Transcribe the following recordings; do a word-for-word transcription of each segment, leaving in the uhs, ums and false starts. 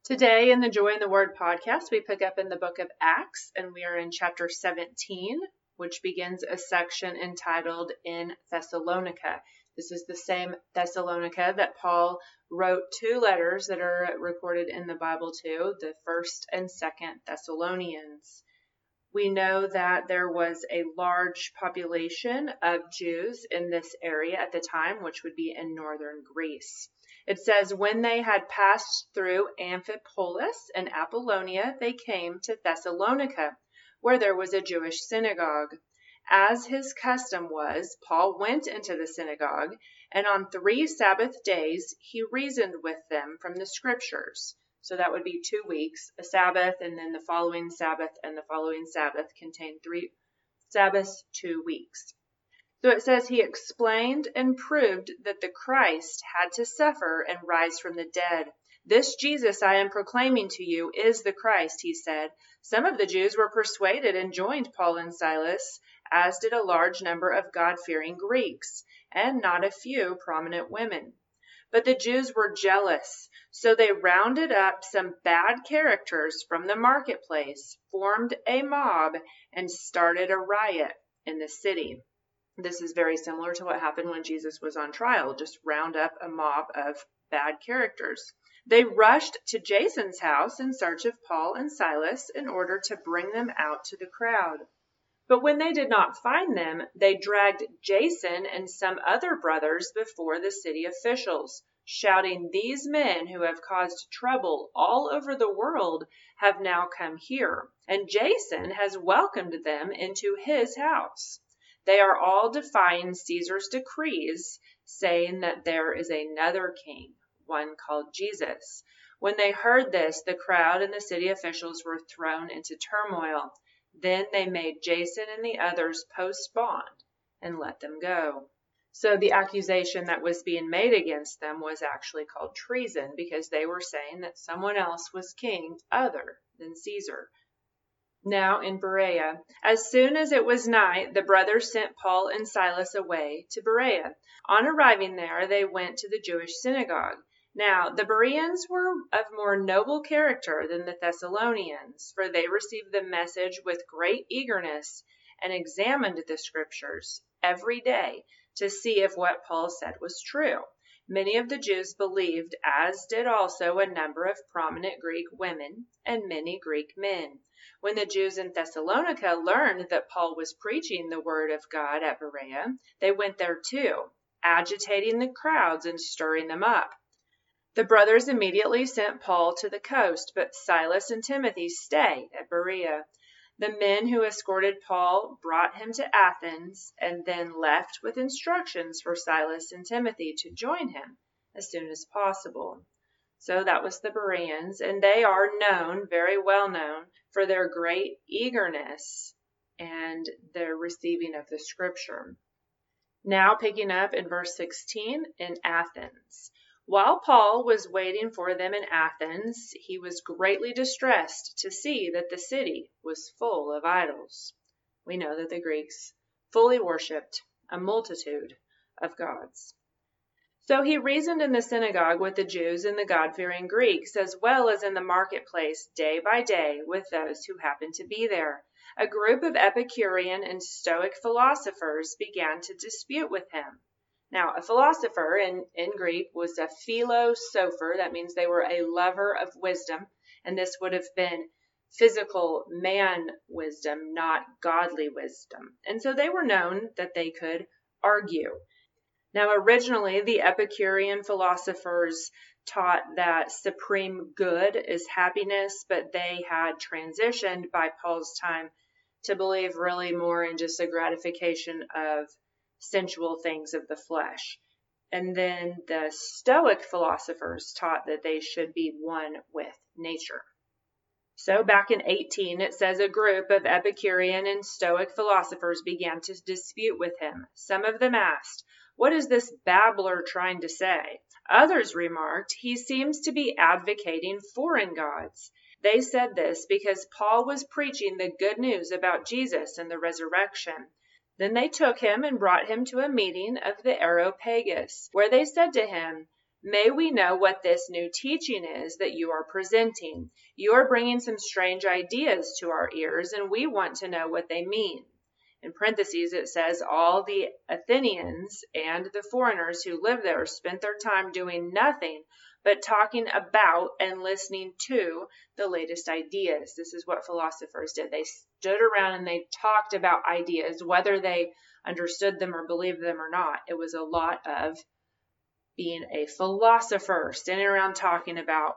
Today in the Joy in the Word podcast, we pick up in the book of Acts, and we are in chapter seventeen, which begins a section entitled In Thessalonica. This is the same Thessalonica that Paul wrote two letters that are recorded in the Bible to, the first and second Thessalonians. We know that there was a large population of Jews in this area at the time, which would be in northern Greece. It says, when they had passed through Amphipolis and Apollonia, they came to Thessalonica, where there was a Jewish synagogue. As his custom was, Paul went into the synagogue, and on three Sabbath days he reasoned with them from the Scriptures. So that would be two weeks, a Sabbath, and then the following Sabbath, and the following Sabbath contained three Sabbaths, two weeks. So it says he explained and proved that the Christ had to suffer and rise from the dead. This Jesus I am proclaiming to you is the Christ, he said. Some of the Jews were persuaded and joined Paul and Silas, as did a large number of God-fearing Greeks, and not a few prominent women. But the Jews were jealous, so they rounded up some bad characters from the marketplace, formed a mob, and started a riot in the city. This is very similar to what happened when Jesus was on trial. Just round up a mob of bad characters. They rushed to Jason's house in search of Paul and Silas in order to bring them out to the crowd. But when they did not find them, they dragged Jason and some other brothers before the city officials, shouting, "These men who have caused trouble all over the world have now come here, and Jason has welcomed them into his house. They are all defying Caesar's decrees, saying that there is another king, one called Jesus." When they heard this, the crowd and the city officials were thrown into turmoil. Then they made Jason and the others post bond and let them go. So the accusation that was being made against them was actually called treason, because they were saying that someone else was king other than Caesar. Now in Berea, as soon as it was night, the brothers sent Paul and Silas away to Berea. On arriving there, they went to the Jewish synagogue. Now the Bereans were of more noble character than the Thessalonians, for they received the message with great eagerness and examined the Scriptures every day to see if what Paul said was true. Many of the Jews believed, as did also a number of prominent Greek women and many Greek men. When the Jews in Thessalonica learned that Paul was preaching the word of God at Berea, they went there too, agitating the crowds and stirring them up. The brothers immediately sent Paul to the coast, but Silas and Timothy stayed at Berea. The men who escorted Paul brought him to Athens and then left with instructions for Silas and Timothy to join him as soon as possible. So that was the Bereans, and they are known, very well known, for their great eagerness and their receiving of the Scripture. Now picking up in verse sixteen, in Athens. While Paul was waiting for them in Athens, he was greatly distressed to see that the city was full of idols. We know that the Greeks fully worshipped a multitude of gods. So he reasoned in the synagogue with the Jews and the God-fearing Greeks, as well as in the marketplace day by day with those who happened to be there. A group of Epicurean and Stoic philosophers began to dispute with him. Now, a philosopher in, in Greek was a philosopher. That means they were a lover of wisdom, and this would have been physical man wisdom, not godly wisdom. And so they were known that they could argue. Now, originally, the Epicurean philosophers taught that supreme good is happiness, but they had transitioned by Paul's time to believe really more in just the gratification of sensual things of the flesh. And then the Stoic philosophers taught that they should be one with nature. So back in eighteen, it says a group of Epicurean and Stoic philosophers began to dispute with him. Some of them asked, "What is this babbler trying to say?" Others remarked, "He seems to be advocating foreign gods." They said this because Paul was preaching the good news about Jesus and the resurrection. Then they took him and brought him to a meeting of the Areopagus, where they said to him, May we know what this new teaching is that you are presenting. You are bringing some strange ideas to our ears, and we want to know what they mean. In parentheses, it says, all the Athenians and the foreigners who live there spent their time doing nothing but talking about and listening to the latest ideas. This is what philosophers did. They stood around and they talked about ideas, whether they understood them or believed them or not. It was a lot of being a philosopher, standing around talking about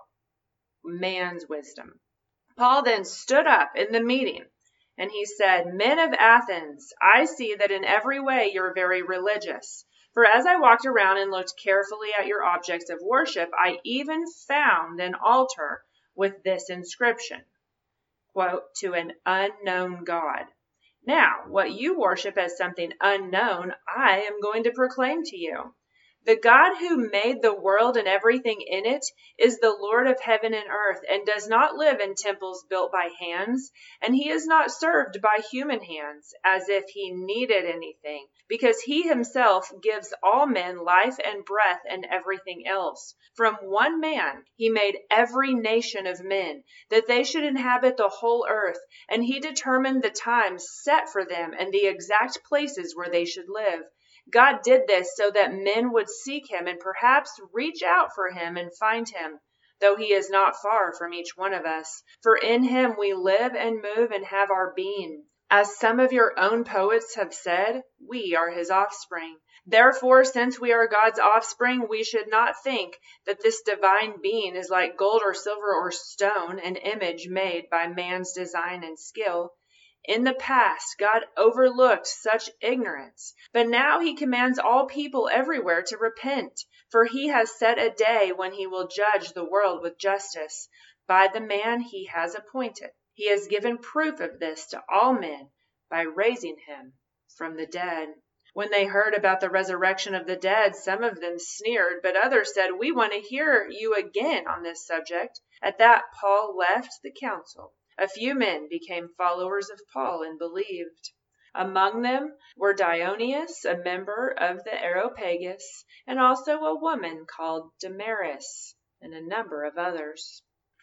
man's wisdom. Paul then stood up in the meeting and he said, Men of Athens, I see that in every way you're very religious. For as I walked around and looked carefully at your objects of worship, I even found an altar with this inscription, quote, to an unknown God. Now, what you worship as something unknown, I am going to proclaim to you. The God who made the world and everything in it is the Lord of heaven and earth, and does not live in temples built by hands, and he is not served by human hands, as if he needed anything, because he himself gives all men life and breath and everything else. From one man he made every nation of men, that they should inhabit the whole earth, and he determined the times set for them and the exact places where they should live. God did this so that men would seek him and perhaps reach out for him and find him, though he is not far from each one of us. For in him we live and move and have our being. As some of your own poets have said, we are his offspring. Therefore, since we are God's offspring, we should not think that this divine being is like gold or silver or stone, an image made by man's design and skill. In the past, God overlooked such ignorance, but now he commands all people everywhere to repent, for he has set a day when he will judge the world with justice by the man he has appointed. He has given proof of this to all men by raising him from the dead. When they heard about the resurrection of the dead, some of them sneered, but others said, We want to hear you again on this subject. At that, Paul left the council. A few men became followers of Paul and believed. Among them were Dionysius, a member of the Areopagus, and also a woman called Damaris, and a number of others.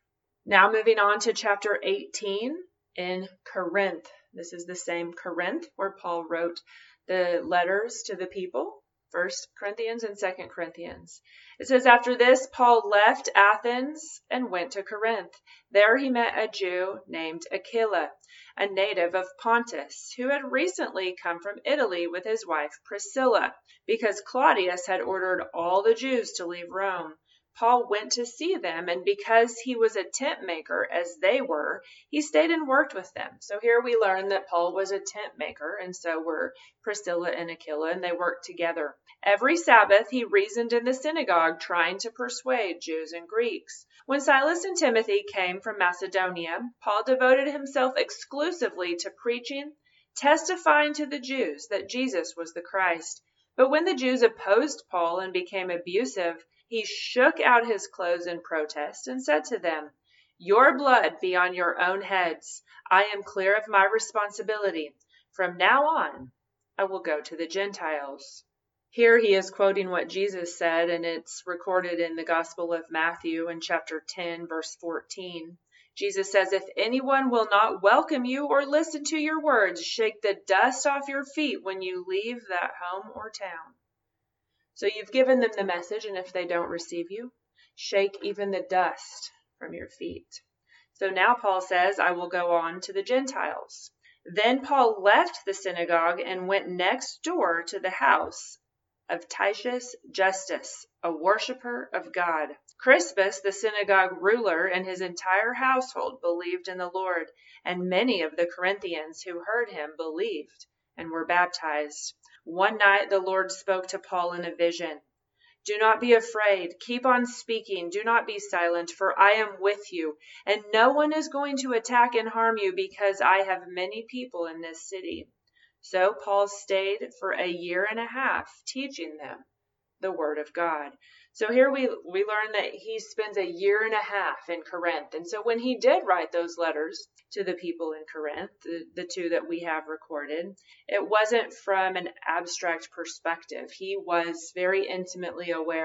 Now moving on to chapter eighteen in Corinth. This is the same Corinth where Paul wrote the letters to the people. First Corinthians and Second Corinthians. It says, After this, Paul left Athens and went to Corinth. There he met a Jew named Aquila, a native of Pontus, who had recently come from Italy with his wife Priscilla, because Claudius had ordered all the Jews to leave Rome. Paul went to see them, and because he was a tent maker, as they were, he stayed and worked with them. So here we learn that Paul was a tent maker, and so were Priscilla and Aquila, and they worked together. Every Sabbath he reasoned in the synagogue, trying to persuade Jews and Greeks. When Silas and Timothy came from Macedonia, Paul devoted himself exclusively to preaching, testifying to the Jews that Jesus was the Christ. But when the Jews opposed Paul and became abusive, he shook out his clothes in protest and said to them, Your blood be on your own heads. I am clear of my responsibility. From now on, I will go to the Gentiles. Here he is quoting what Jesus said, and it's recorded in the Gospel of Matthew in chapter ten, verse fourteen. Jesus says, If anyone will not welcome you or listen to your words, shake the dust off your feet when you leave that home or town. So you've given them the message, and if they don't receive you, shake even the dust from your feet. So now Paul says, I will go on to the Gentiles. Then Paul left the synagogue and went next door to the house of Titius Justus, a worshiper of God. Crispus, the synagogue ruler, and his entire household believed in the Lord, and many of the Corinthians who heard him believed and were baptized. One night the Lord spoke to Paul in a vision. Do not be afraid. Keep on speaking. Do not be silent, for I am with you, and no one is going to attack and harm you because I have many people in this city. So Paul stayed for a year and a half, teaching them the word of God. So here we, we learn that he spends a year and a half in Corinth. And so when he did write those letters to the people in Corinth, the, the two that we have recorded, it wasn't from an abstract perspective. He was very intimately aware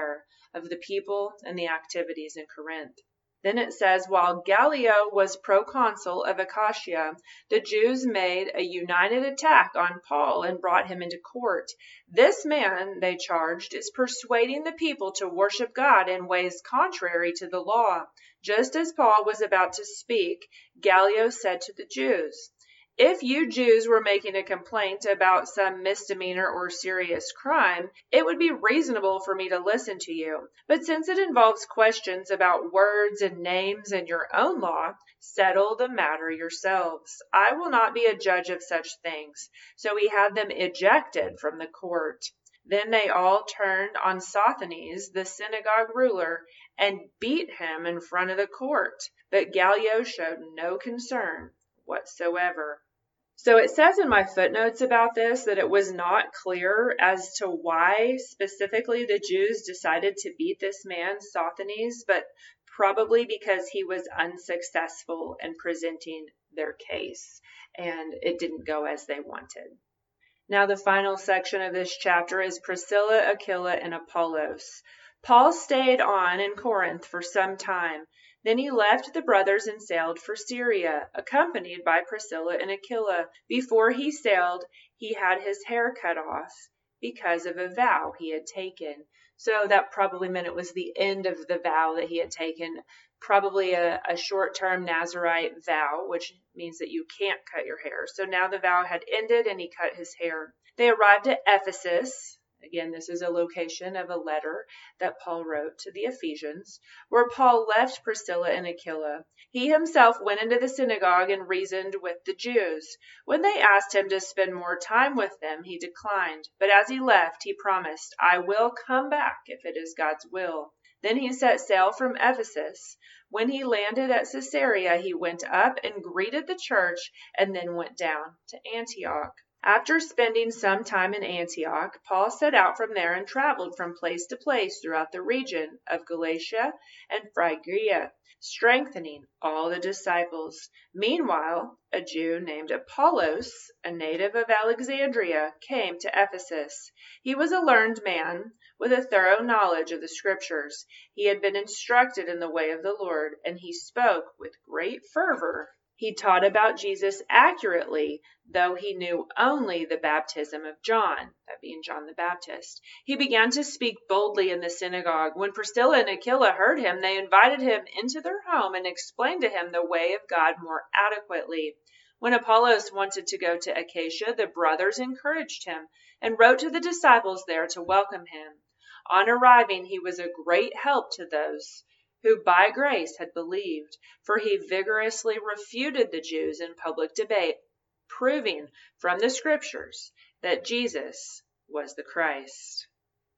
of the people and the activities in Corinth. Then it says, while Gallio was proconsul of Achaia, the Jews made a united attack on Paul and brought him into court. This man, they charged, is persuading the people to worship God in ways contrary to the law. Just as Paul was about to speak, Gallio said to the Jews, if you Jews were making a complaint about some misdemeanor or serious crime, it would be reasonable for me to listen to you. But since it involves questions about words and names and your own law, settle the matter yourselves. I will not be a judge of such things. So he had them ejected from the court. Then they all turned on Sosthenes, the synagogue ruler, and beat him in front of the court. But Gallio showed no concern whatsoever. So it says in my footnotes about this that it was not clear as to why specifically the Jews decided to beat this man, Sosthenes, but probably because he was unsuccessful in presenting their case and it didn't go as they wanted. Now the final section of this chapter is Priscilla, Aquila, and Apollos. Paul stayed on in Corinth for some time. Then he left the brothers and sailed for Syria, accompanied by Priscilla and Aquila. Before he sailed, he had his hair cut off because of a vow he had taken. So that probably meant it was the end of the vow that he had taken, probably a, a short-term Nazirite vow, which means that you can't cut your hair. So now the vow had ended and he cut his hair. They arrived at Ephesus. Again, this is a location of a letter that Paul wrote to the Ephesians, where Paul left Priscilla and Aquila. He himself went into the synagogue and reasoned with the Jews. When they asked him to spend more time with them, he declined. But as he left, he promised, I will come back if it is God's will. Then he set sail from Ephesus. When he landed at Caesarea, he went up and greeted the church and then went down to Antioch. After spending some time in Antioch, Paul set out from there and traveled from place to place throughout the region of Galatia and Phrygia, strengthening all the disciples. Meanwhile, a Jew named Apollos, a native of Alexandria, came to Ephesus. He was a learned man with a thorough knowledge of the Scriptures. He had been instructed in the way of the Lord, and he spoke with great fervor. He taught about Jesus accurately, though he knew only the baptism of John, that being John the Baptist. He began to speak boldly in the synagogue. When Priscilla and Aquila heard him, they invited him into their home and explained to him the way of God more adequately. When Apollos wanted to go to Achaia, the brothers encouraged him and wrote to the disciples there to welcome him. On arriving, he was a great help to those who by grace had believed, for he vigorously refuted the Jews in public debate, proving from the Scriptures that Jesus was the Christ.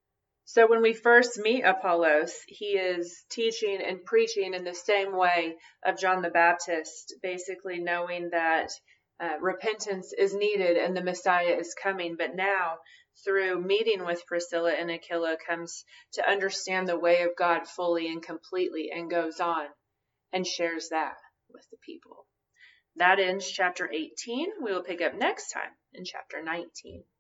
So when we first meet Apollos, he is teaching and preaching in the same way of John the Baptist, basically knowing that uh, repentance is needed and the Messiah is coming. But now, through meeting with Priscilla and Aquila, comes to understand the way of God fully and completely, and goes on and shares that with the people. That ends chapter eighteen. We will pick up next time in chapter nineteen.